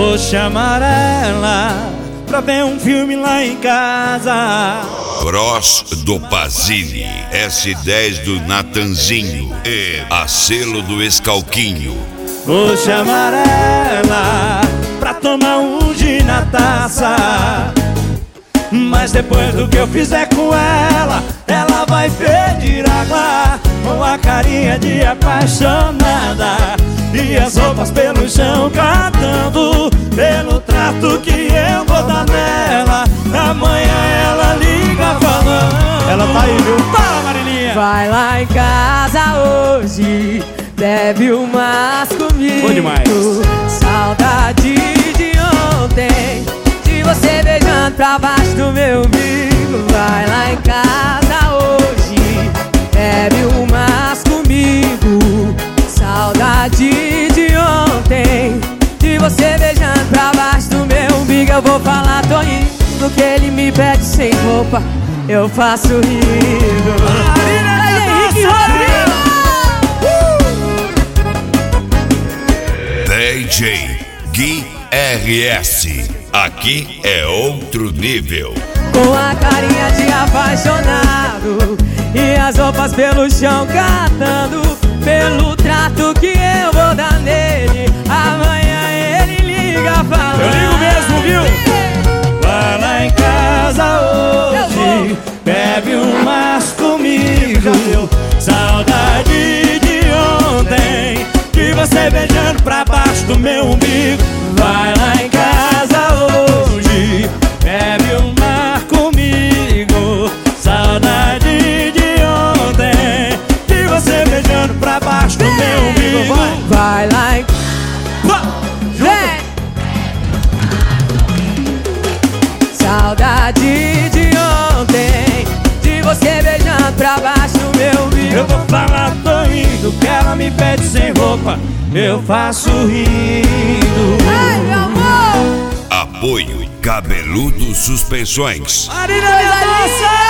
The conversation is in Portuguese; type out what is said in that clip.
Vou chamar ela pra ver um filme lá em casa. Bros do Pazini, S10 do Natanzinho e a selo do Escalquinho. Vou chamar ela pra tomar um gin na taça. Mas depois do que eu fizer com ela, ela vai pedir água com a carinha de apaixonada e as roupas pelo chão catando pelo trato que eu vou dar nela. Amanhã ela liga falando. Ela tá aí, viu? Fala, Marilinha! Vai lá em casa hoje, bebe umas comigo. Bom demais. Saudade de ontem, de você beijando pra baixo do meu umbigo. Vai lá em casa hoje, bebe umas comigo. Saudade de ontem, de você beijando pra baixo do meu umbigo. Eu vou falar, tô indo, que ele me pede sem roupa, eu faço rindo. Henrique Rodrigo! DJ Gui RS, aqui é outro nível. Com a carinha de apaixonado e as roupas pelo chão catando pelo trato que eu vou dar nele. Amanhã ele liga falando. Eu ligo mesmo, viu? Vai lá em casa hoje, bebe umas comigo. Saudade de ontem, de você beijando pra baixo do meu umbigo. Vai lá em casa hoje, bebe uma comigo. Saudade de ontem, de você beijando pra baixo do meu umbigo. Vai lá em... Saudade de ontem, de você beijando pra baixo do meu umbigo. Eu vou falar, tô indo, que ela me pede sem roupa, eu faço rindo. Ai, meu amor! Apoio Cabeludo Suspensões. Marília Mendonça!